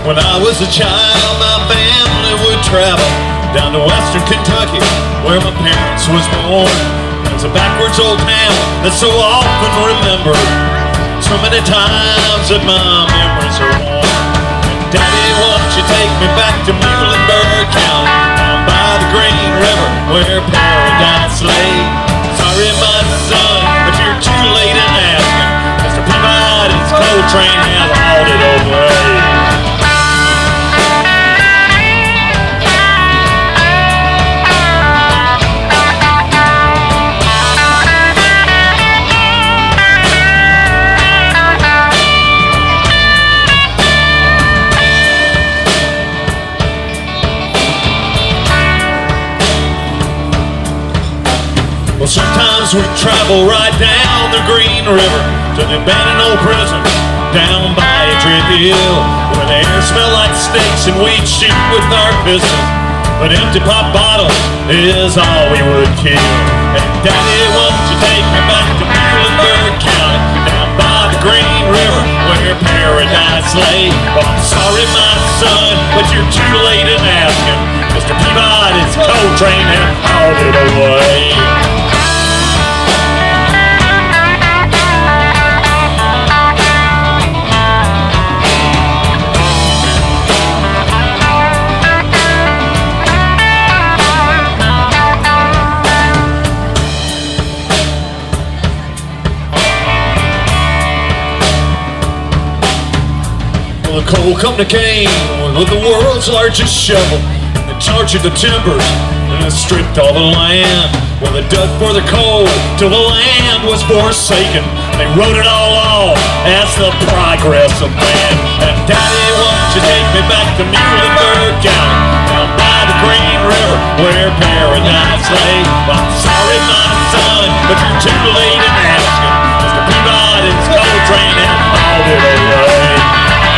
When I was a child, my family would travel down to western Kentucky, where my parents was born. It's a backwards old town that's so often remembered, so many times that my memories are worn. And Daddy, won't you take me back to Muhlenberg County, down by the Green River, where paradise lay? Sorry, my son, but you're too late in asking. Mr. Peabody's coal train has hauled it away. Well, sometimes we travel right down the Green River to the abandoned old prison down by a trip hill, where the air smelled like steaks and we'd shoot with our pistols, but empty pop bottles is all we would kill. And Daddy, won't you take me back to Muhlenberg County, down by the Green River, where paradise lay? Well, I'm sorry, my son, but you're too late in asking. Mr. Peabody's coal train has hauled it away. The coal company came with the world's largest shovel and charged the timbers and stripped all the land. Well, they dug for the coal till the land was forsaken. They wrote it all off as the progress of man. And Daddy, won't you take me back to Muhlenberg County, down by the Green River, where paradise lay? Well, I'm sorry, my son, but you're too late in asking. Mr. Peabody's coal train has hauled it away.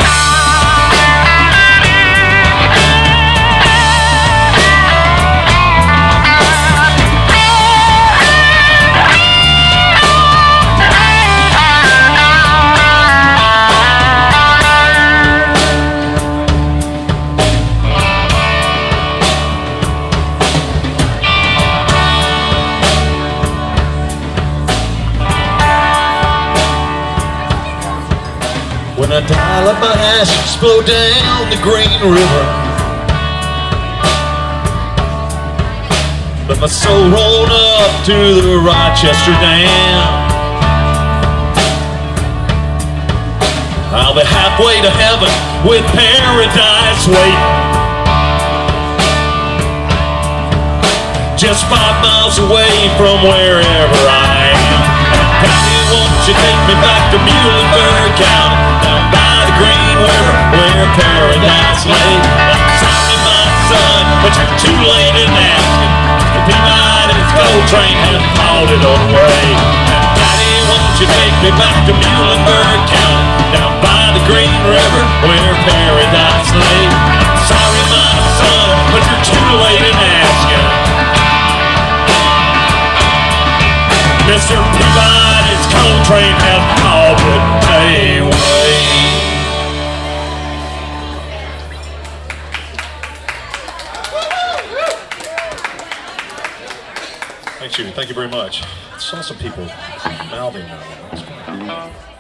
When I die, let my ashes flow down the Green River. Let my soul roll up to the Rochester Dam. I'll be halfway to heaven with paradise waiting, just 5 miles away from wherever I am. Daddy, won't you take me back to Muhlenberg County, down by the Green River, where paradise lay? I'm sorry, my son, but you're too late in asking. The Peabody's coal train has hauled it away. And Daddy, won't you take me back to Muhlenberg County, down by the Green River, where paradise lay? I'm sorry, my son, but you're too late in asking. Mr. Peabody's coal train has hauled it away. Thank you very much. I saw some people mouthing that one.